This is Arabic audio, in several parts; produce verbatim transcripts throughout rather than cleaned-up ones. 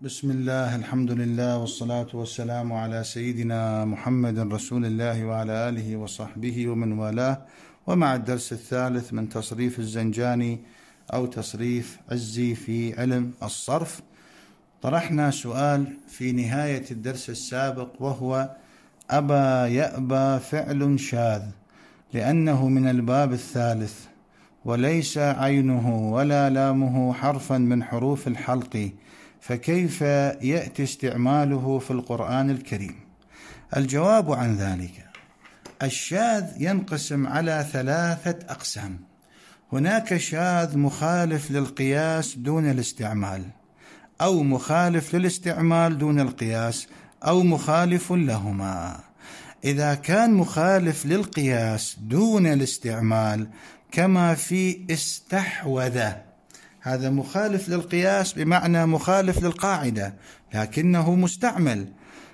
بسم الله، الحمد لله، والصلاة والسلام على سيدنا محمد رسول الله وعلى آله وصحبه ومن والاه. ومع الدرس الثالث من تصريف الزنجاني أو تصريف عزي في علم الصرف، طرحنا سؤال في نهاية الدرس السابق، وهو أبى يأبى فعل شاذ لأنه من الباب الثالث، وليس عينه ولا لامه حرفا من حروف الحلق، فكيف يأتي استعماله في القرآن الكريم؟ الجواب عن ذلك: الشاذ ينقسم على ثلاثة أقسام. هناك شاذ مخالف للقياس دون الاستعمال، أو مخالف للاستعمال دون القياس، أو مخالف لهما. إذا كان مخالف للقياس دون الاستعمال كما في استحوذ، هذا مخالف للقياس بمعنى مخالف للقاعدة لكنه مستعمل.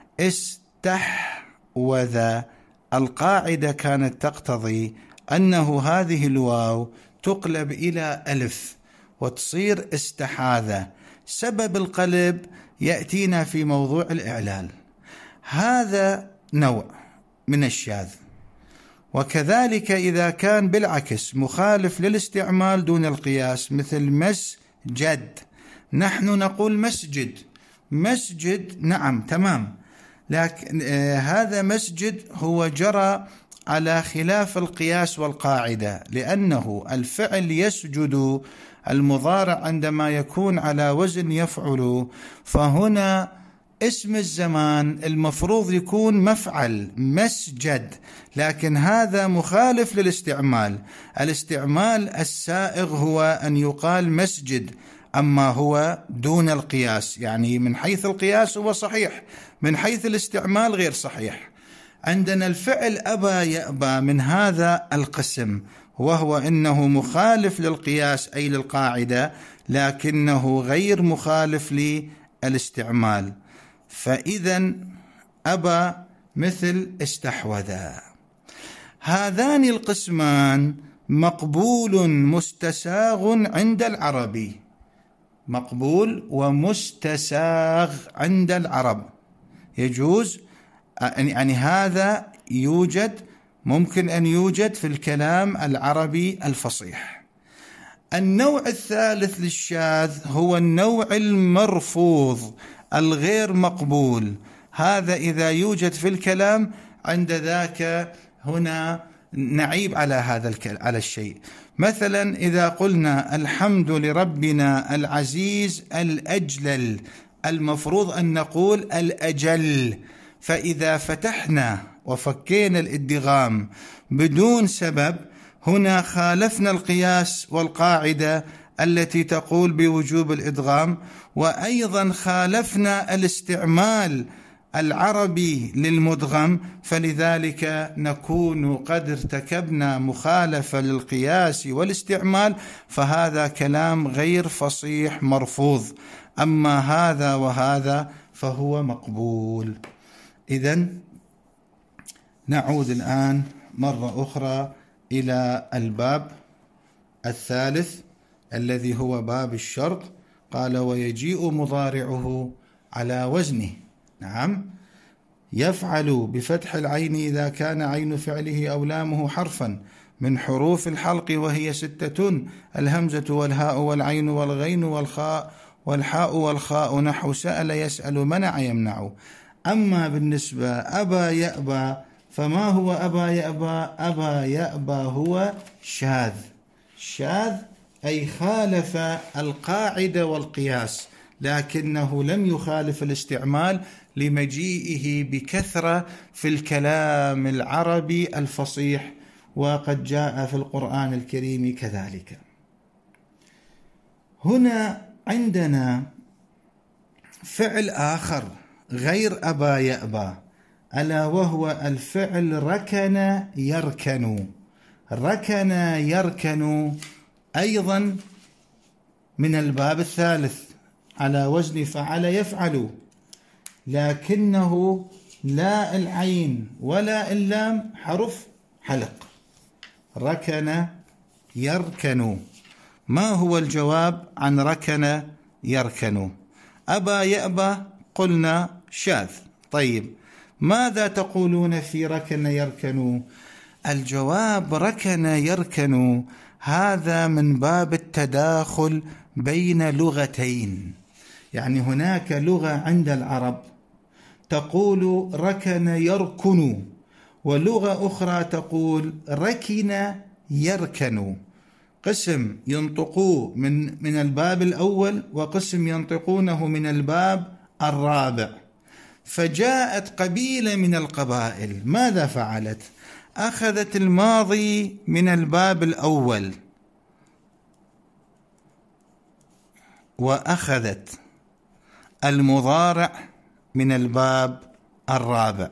استحوذ، القاعدة كانت تقتضي أنه هذه الواو تقلب إلى ألف وتصير استحاذ. سبب القلب يأتينا في موضوع الإعلال. هذا نوع من الشاذ. وكذلك إذا كان بالعكس مخالف للاستعمال دون القياس، مثل مسجد، نحن نقول مسجد مسجد نعم تمام، لكن آه هذا مسجد هو جرى على خلاف القياس والقاعدة، لأنه الفعل يسجد المضارع عندما يكون على وزن يفعل، فهنا اسم الزمان المفروض يكون مفعل مسجد، لكن هذا مخالف للاستعمال. الاستعمال السائغ هو أن يقال مسجد، أما هو دون القياس، يعني من حيث القياس هو صحيح، من حيث الاستعمال غير صحيح. عندنا الفعل أبى يأبى من هذا القسم، وهو أنه مخالف للقياس أي للقاعدة، لكنه غير مخالف للاستعمال. فإذا أبى مثل استحوذ. هذان القسمان مقبول مستساغ عند العربي، مقبول ومستساغ عند العرب، يجوز يعني هذا يوجد، ممكن أن يوجد في الكلام العربي الفصيح. النوع الثالث للشاذ هو النوع المرفوض الغير مقبول. هذا إذا يوجد في الكلام عند ذاك هنا نعيب على هذا على الشيء. مثلا إذا قلنا الحمد لربنا العزيز الأجلل، المفروض أن نقول الأجل. فإذا فتحنا وفكينا الادغام بدون سبب، هنا خالفنا القياس والقاعدة التي تقول بوجوب الإدغام، وأيضا خالفنا الاستعمال العربي للمدغم، فلذلك نكون قد ارتكبنا مخالفة للقياس والاستعمال، فهذا كلام غير فصيح مرفوض. أما هذا وهذا فهو مقبول. إذن نعود الآن مرة أخرى إلى الباب الثالث الذي هو باب الشرط. قال: ويجيء مضارعه على وزنه. نعم، يفعل بفتح العين إذا كان عين فعله أو لامه حرفا من حروف الحلق، وهي ستة: الهمزة والهاء والعين والغين والخاء والحاء والخاء، نحو سأل يسأل منع يمنع. أما بالنسبة أبى يأبى، فما هو أبى يأبى؟ أبى يأبى هو شاذ. شاذ أي خالف القاعدة والقياس، لكنه لم يخالف الاستعمال لمجيئه بكثرة في الكلام العربي الفصيح، وقد جاء في القرآن الكريم كذلك. هنا عندنا فعل آخر غير أبى يأبى، ألا وهو الفعل ركن يركن. ركن يركن أيضا من الباب الثالث على وزن فعل يفعل، لكنه لا العين ولا اللام حرف حلق. ركن يركن. ما هو الجواب عن ركن يركن؟ أبى يأبى قلنا شاذ. طيب ماذا تقولون في ركن يركن؟ الجواب ركن يركن هذا من باب التداخل بين لغتين، يعني هناك لغة عند العرب تقول ركن يركن، ولغة أخرى تقول ركن يركن. قسم ينطقوه من من الباب الأول، وقسم ينطقونه من الباب الرابع. فجاءت قبيلة من القبائل، ماذا فعلت؟ أخذت الماضي من الباب الأول، وأخذت المضارع من الباب الرابع.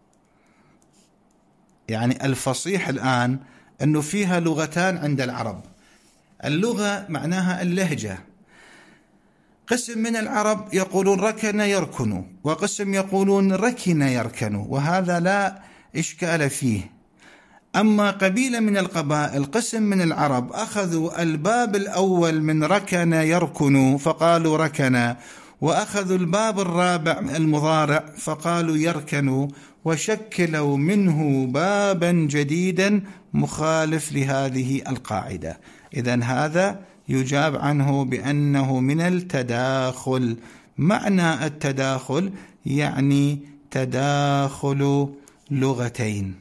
يعني الفصيح الآن أنه فيها لغتان عند العرب. اللغة معناها اللهجة. قسم من العرب يقولون ركن يركن، وقسم يقولون ركن يركن، وهذا لا إشكال فيه. أما قبيلة من القبائل، قسم من العرب، أخذوا الباب الأول من ركن يركن فقالوا ركن، وأخذوا الباب الرابع المضارع فقالوا يركن، وشكلوا منه بابا جديدا مخالف لهذه القاعدة. إذن هذا يجاب عنه بأنه من التداخل. معنى التداخل يعني تداخل لغتين.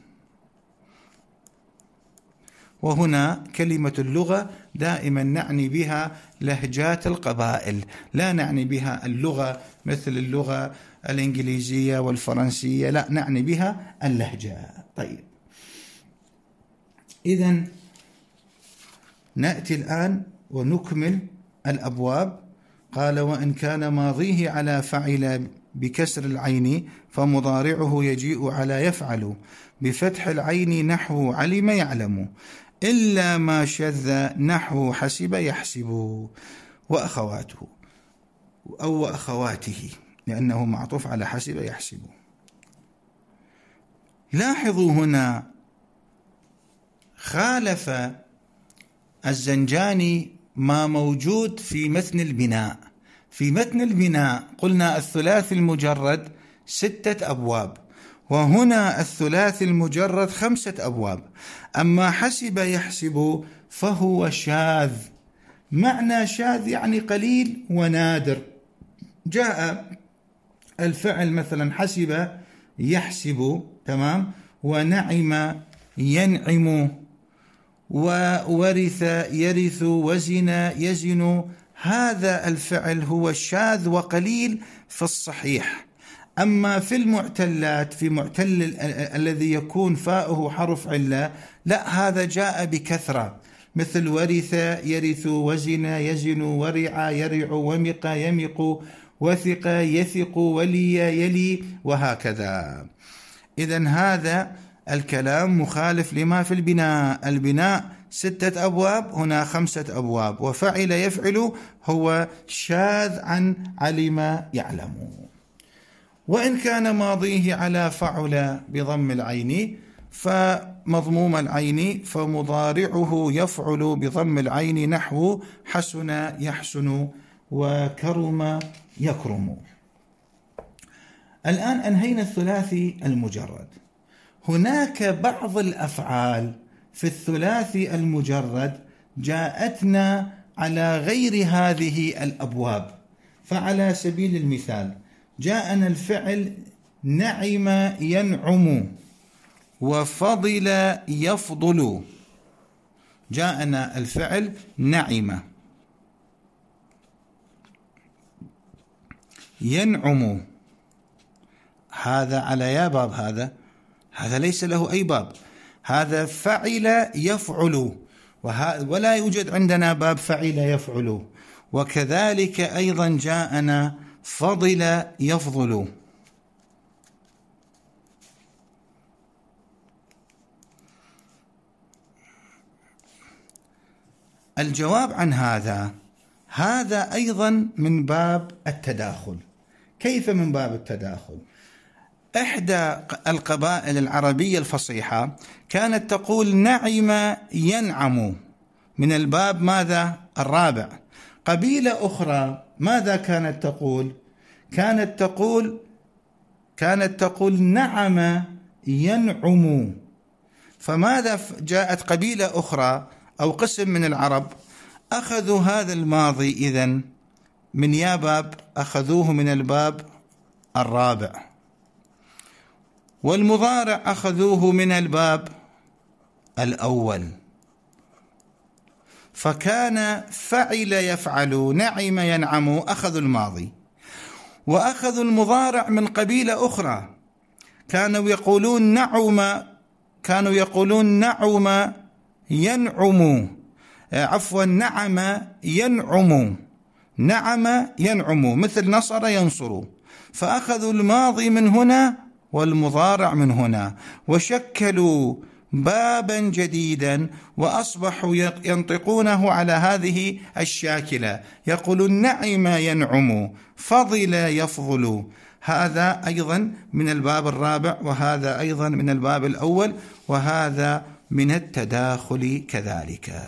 وهنا كلمة اللغة دائما نعني بها لهجات القبائل، لا نعني بها اللغة مثل اللغة الإنجليزية والفرنسية، لا نعني بها اللهجة. طيب إذن نأتي الآن ونكمل الأبواب. قال وإن كان ماضيه على فعل بكسر العين فمضارعه يجيء على يفعل بفتح العين نحو علم يعلم، إلا ما شذ نحو حسب يحسب وأخواته أو وأخواته، لأنه معطوف على حسب يحسب. لاحظوا هنا خالف الزنجاني ما موجود في متن البناء. في متن البناء قلنا الثلاثي المجرد ستة أبواب، وهنا الثلاثي المجرد خمسة أبواب. أما حسب يحسب فهو شاذ. معنى شاذ يعني قليل ونادر. جاء الفعل مثلا حسب يحسب، تمام، ونعم ينعم، وورث يرث، وزن يزن. هذا الفعل هو الشاذ وقليل في الصحيح. أما في المعتلات، في معتل الذي يكون فاؤه حرف علة، لا، هذا جاء بكثرة، مثل ورث يرث، وزن يزن، ورع يرع، ومق يمق، وثق يثق، ولي يلي، وهكذا. إذن هذا الكلام مخالف لما في البناء. البناء ستة أبواب، هنا خمسة أبواب. وفعل يفعل هو شاذ عن علم يعلم. وإن كان ماضيه على فعل بضم العين فمضموم العين فمضارعه يفعل بضم العين نحو حسن يحسن وكرم يكرم. الآن أنهينا الثلاثي المجرد. هناك بعض الأفعال في الثلاثي المجرد جاءتنا على غير هذه الأبواب. فعلى سبيل المثال جاءنا الفعل نعم ينعم، وفضل يفضل. جاءنا الفعل نعم ينعم، هذا على يا باب، هذا هذا ليس له أي باب. هذا فعل يفعل، ولا يوجد عندنا باب فعل يفعل. وكذلك أيضا جاءنا فضل يفضل. الجواب عن هذا، هذا أيضا من باب التداخل. كيف من باب التداخل؟ إحدى القبائل العربية الفصيحة كانت تقول نعم ينعم من الباب ماذا؟ الرابع. قبيلة أخرى ماذا كانت تقول؟ كانت تقول كانت تقول نعم ينعم. فماذا جاءت قبيلة أخرى أو قسم من العرب أخذوا هذا الماضي إذن من يا باب، أخذوه من الباب الرابع، والمضارع أخذوه من الباب الأول، فكان فعل يفعل، نعم ينعم، أخذوا الماضي. وأخذوا المضارع من قبيلة أخرى، كانوا يقولون نعم كانوا يقولون نعم ينعم عفوا نعم ينعم نعم ينعم مثل نصر ينصر، فأخذوا الماضي من هنا والمضارع من هنا وشكلوا بابا جديدا، وأصبحوا ينطقونه على هذه الشاكلة، يقولون نعم ينعم، فضل يفضل. هذا أيضا من الباب الرابع، وهذا أيضا من الباب الأول، وهذا من التداخل كذلك.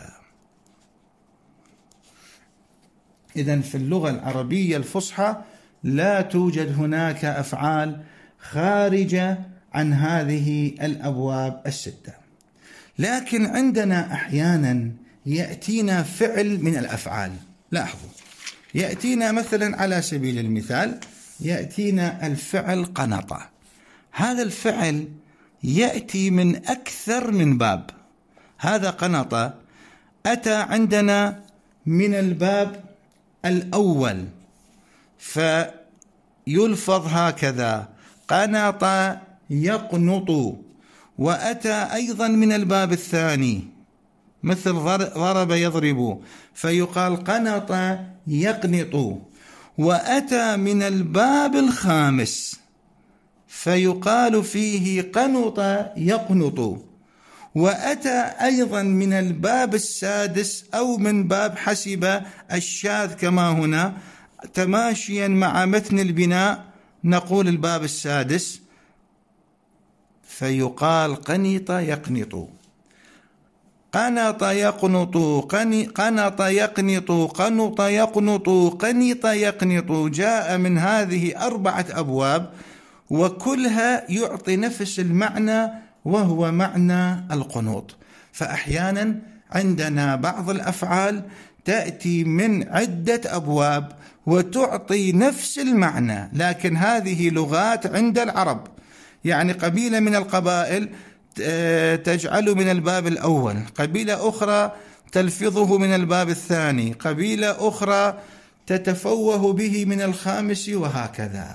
إذن في اللغة العربية الفصحى لا توجد هناك أفعال خارجة عن هذه الأبواب الستة، لكن عندنا أحيانا يأتينا فعل من الأفعال. لاحظوا، يأتينا مثلا على سبيل المثال يأتينا الفعل قنط. هذا الفعل يأتي من أكثر من باب. هذا قنط أتى عندنا من الباب الأول فيلفظ هكذا قنط يقنط، وأتى أيضا من الباب الثاني مثل ضرب يضرب فيقال قنط يقنط، وأتى من الباب الخامس فيقال فيه قنط يقنط، وأتى أيضا من الباب السادس أو من باب حسب الشاذ كما هنا تماشيا مع متن البناء نقول الباب السادس فيقال قنط يقنط، قنط يقنط قنط يقنط قنط يقنط قنط يقنط. جاء من هذه أربعة أبواب وكلها يعطي نفس المعنى وهو معنى القنوط. فأحيانا عندنا بعض الأفعال تأتي من عدة أبواب وتعطي نفس المعنى، لكن هذه لغات عند العرب، يعني قبيلة من القبائل تجعل من الباب الأول، قبيلة أخرى تلفظه من الباب الثاني، قبيلة أخرى تتفوه به من الخامس، وهكذا.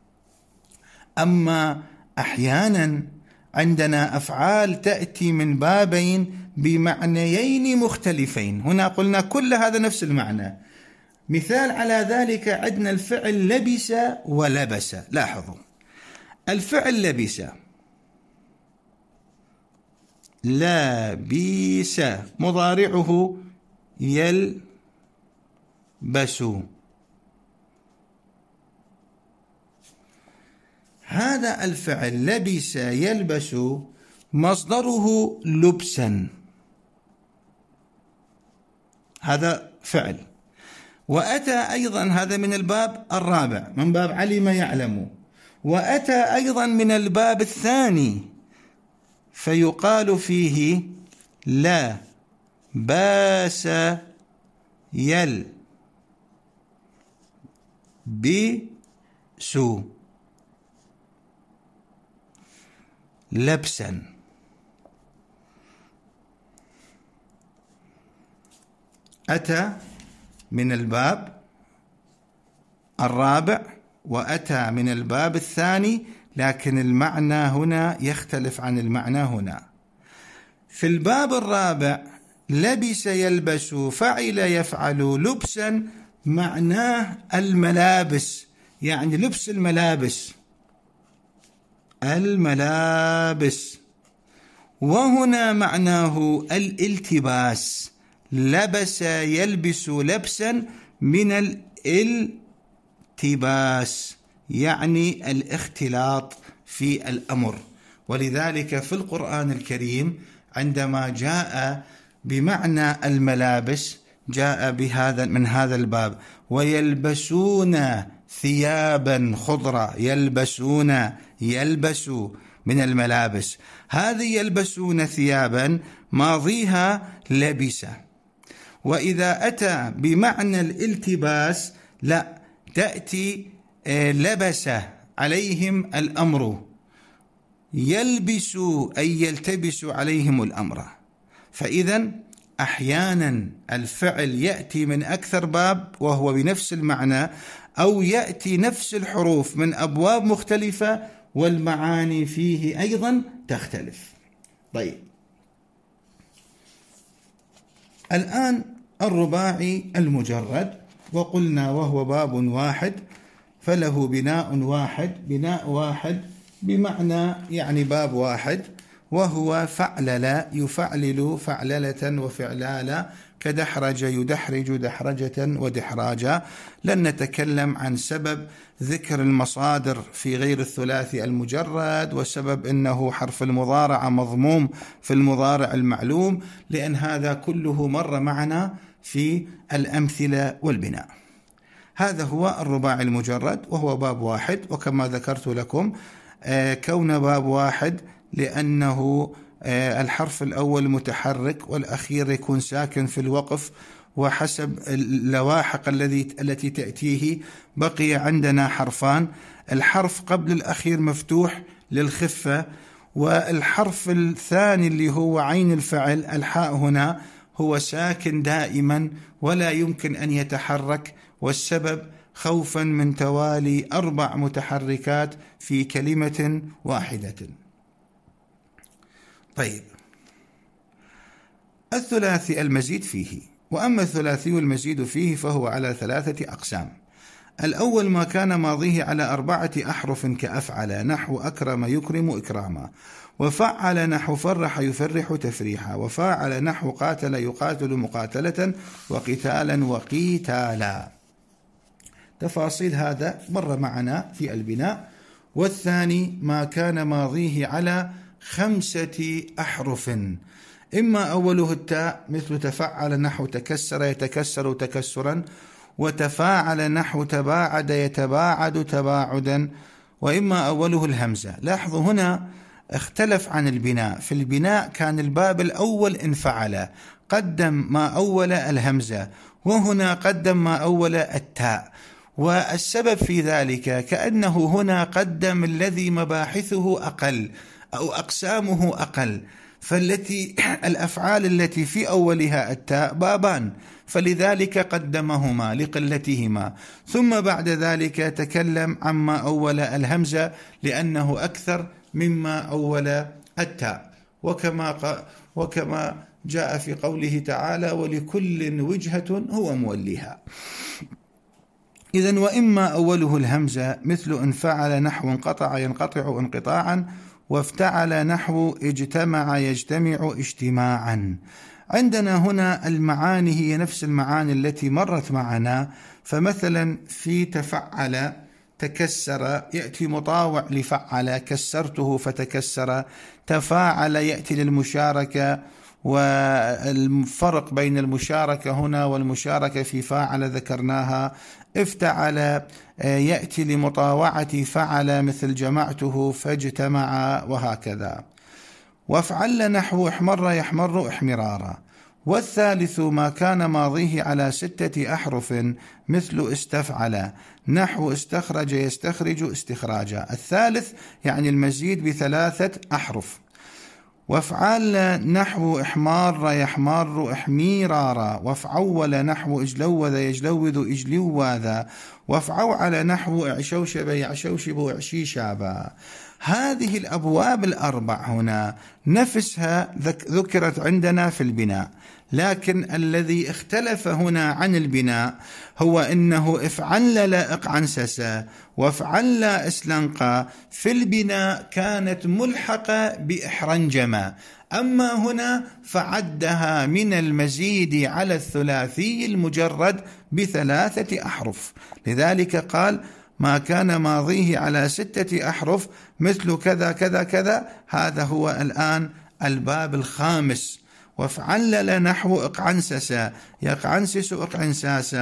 أما أحيانا عندنا أفعال تأتي من بابين بمعنيين مختلفين، هنا قلنا كل هذا نفس المعنى. مثال على ذلك عندنا الفعل لبس ولبس. لاحظوا الفعل لبس، لبس مضارعه يلبس، هذا الفعل لبس يلبس مصدره لبسا، هذا فعل. وأتى أيضا هذا من الباب الرابع من باب علم يعلم، وأتى أيضا من الباب الثاني فيقال فيه لا باس يل بسو لبسا. أتى من الباب الرابع وأتى من الباب الثاني، لكن المعنى هنا يختلف عن المعنى هنا. في الباب الرابع لبس يلبس فعل يفعل لبسا، معناه الملابس، يعني لبس الملابس الملابس، وهنا معناه الالتباس، لبس يلبس لبسا من الالتباس، يعني الاختلاط في الأمر. ولذلك في القرآن الكريم عندما جاء بمعنى الملابس جاء بهذا من هذا الباب، ويلبسون ثيابا خضرة، يلبسون، يلبسوا من الملابس. هذه يلبسون ثيابا ماضيها لبس. وإذا أتى بمعنى الالتباس لا، تأتي لبس عليهم الأمر، يلبس أي يلتبس عليهم الأمر. فإذا أحيانا الفعل يأتي من أكثر باب وهو بنفس المعنى، أو يأتي نفس الحروف من أبواب مختلفة والمعاني فيه أيضا تختلف. طيب، الآن الرباعي المجرد، وقلنا وهو باب واحد فله بناء واحد، بناء واحد بمعنى يعني باب واحد، وهو فعلل، يفعلل فعللة وفعلالا، كدحرج يدحرج دحرجة ودحراجا. لن نتكلم عن سبب ذكر المصادر في غير الثلاثي المجرد، وسبب أنه حرف المضارعة مضموم في المضارع المعلوم، لأن هذا كله مر معنا في الأمثلة والبناء. هذا هو الرباعي المجرد، وهو باب واحد. وكما ذكرت لكم كون باب واحد لأنه الحرف الأول متحرك والأخير يكون ساكن في الوقف، وحسب اللواحق الذي التي تأتيه بقي عندنا حرفان، الحرف قبل الأخير مفتوح للخفة، والحرف الثاني اللي هو عين الفعل الحاء هنا هو ساكن دائما ولا يمكن أن يتحرك، والسبب خوفا من توالي أربع متحركات في كلمة واحدة. طيب، الثلاثي المزيد فيه. وأما الثلاثي المزيد فيه فهو على ثلاثة أقسام. الأول ما كان ماضيه على أربعة أحرف كأفعل، نحو أكرم يكرم إكراما، وفعل نحو فرح يفرح تفريحا، وفاعل نحو قاتل يقاتل مقاتلة، وقتالا وقيتالا. تفاصيل هذا مر معنا في البناء. والثاني ما كان ماضيه على خمسة أحرف، إما أوله التاء مثل تفعل نحو تكسر يتكسر تكسرا، وتفاعل نحو تباعد يتباعد تباعدا، وإما أوله الهمزة. لاحظوا هنا اختلف عن البناء. في البناء كان الباب الأول انفعل قدم ما أول الهمزة، وهنا قدم ما أول التاء، والسبب في ذلك كأنه هنا قدم الذي مباحثه أقل أو أقسامه أقل، فالتي الأفعال التي في أولها التاء بابان، فلذلك قدمهما لقلتهما، ثم بعد ذلك تكلم عما أول الهمزة لأنه أكثر مما أول التاء، وكما وكما جاء في قوله تعالى: ولكل وجهة هو موليها. إذن وإما أوله الهمزة مثل انفعل نحو انقطع ينقطع انقطاعا، وافتعل نحو اجتمع يجتمع اجتماعا. عندنا هنا المعاني هي نفس المعاني التي مرت معنا. فمثلا في تفعل تكسر يأتي مطاوع لفعل، كسرته فتكسر. تفاعل يأتي للمشاركة، والفرق بين المشاركة هنا والمشاركة في فاعل ذكرناها. افتعل يأتي لمطاوعة فعل مثل جمعته فاجتمع، وهكذا. وافعل نحو احمر يحمر احمرارا. والثالث ما كان ماضيه على ستة أحرف مثل استفعل نحو استخرج يستخرج استخراجا. الثالث يعني المزيد بثلاثة أحرف. وافعل نحو احمار يحمار احميرارا. وافعول نحو اجلوذ يجلوذ اجلوذا. وافعول نحو اعشوشب يعشوشب اعشيشابا. هذه الأبواب الأربع هنا نفسها ذكرت عندنا في البناء، لكن الذي اختلف هنا عن البناء هو إنه افعل لا اقعنسس وافعل لا اسلنقا في البناء كانت ملحقة بإحرنجما، أما هنا فعدها من المزيد على الثلاثي المجرد بثلاثة أحرف. لذلك قال: ما كان ماضيه على ستة أحرف مثل كذا كذا كذا. هذا هو الآن الباب الخامس. وافعلل نحو اقعنسس يقعنسس اقعنساسا.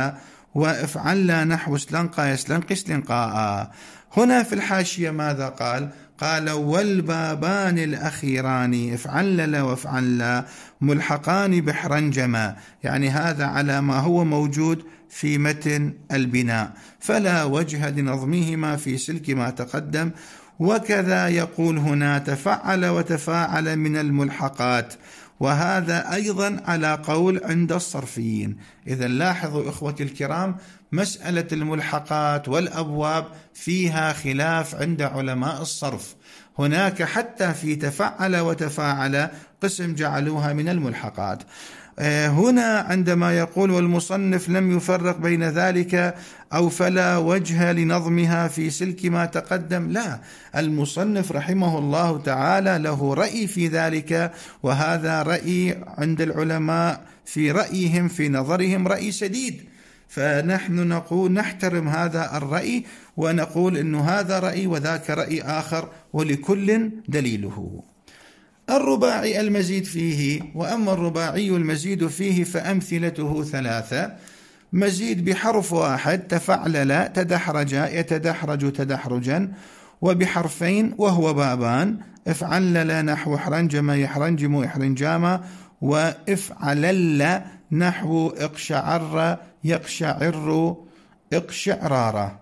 وافعل نحو استلنقى يستلنقي استلنقاء. هنا في الحاشية ماذا قال؟ قال والبابان الأخيران افعلل وافعل ملحقان بحرنجما، يعني هذا على ما هو موجود في متن البناء، فلا وجه لنظمهما في سلك ما تقدم. وكذا يقول هنا تفعل وتفاعل من الملحقات، وهذا أيضا على قول عند الصرفيين. إذا لاحظوا إخوتي الكرام، مسألة الملحقات والأبواب فيها خلاف عند علماء الصرف. هناك حتى في تفعل وتفاعل قسم جعلوها من الملحقات. هنا عندما يقول والمصنف لم يفرق بين ذلك أو فلا وجه لنظمها في سلك ما تقدم، لا، المصنف رحمه الله تعالى له رأي في ذلك، وهذا رأي عند العلماء في رأيهم في نظرهم رأي سديد، فنحن نقول نحترم هذا الرأي ونقول إنه هذا رأي وذاك رأي آخر ولكل دليله. الرباعي المزيد فيه، وأما الرباعي المزيد فيه فأمثلته ثلاثة: مزيد بحرف واحد تفعلل تدحرج يتدحرج تدحرجا، وبحرفين وهو بابان افعلل نحو حرنجم يحرنجم إحرنجاما، وافعلل نحو اقشعر يقشعر اقشعرارا.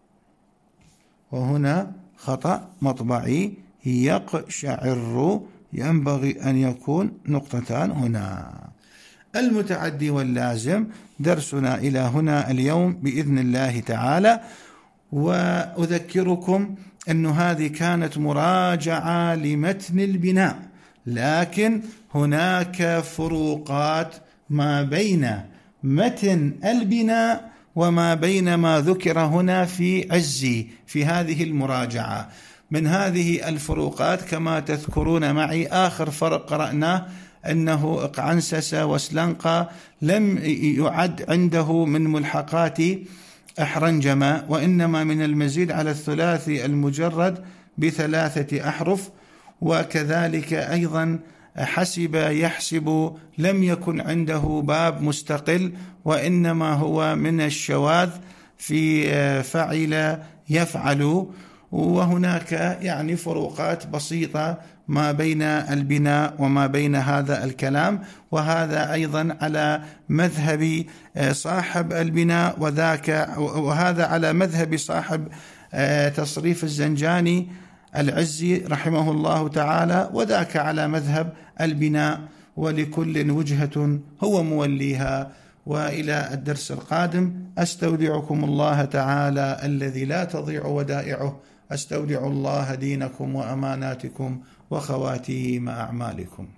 وهنا خطأ مطبعي، يقشعر ينبغي أن يكون نقطتان هنا. المتعدي واللازم درسنا إلى هنا اليوم بإذن الله تعالى، وأذكركم أن هذه كانت مراجعة لمتن البناء، لكن هناك فروقات ما بين متن البناء وما بين ما ذكر هنا في عزي في هذه المراجعة. من هذه الفروقات كما تذكرون معي آخر فرق قرأناه أنه إقعنسس وسلنقى لم يعد عنده من ملحقات أحرنجما، وإنما من المزيد على الثلاثي المجرد بثلاثة أحرف. وكذلك أيضا حسب يحسب لم يكن عنده باب مستقل، وإنما هو من الشواذ في فعل يفعل. وهناك يعني فروقات بسيطة ما بين البناء وما بين هذا الكلام، وهذا أيضا على مذهب صاحب البناء وذاك وهذا على مذهب صاحب تصريف الزنجاني العزي رحمه الله تعالى، وذاك على مذهب البناء، ولكل وجهة هو موليها. وإلى الدرس القادم أستودعكم الله تعالى الذي لا تضيع ودائعه، أستودع الله دينكم وأماناتكم وخواتيم أعمالكم.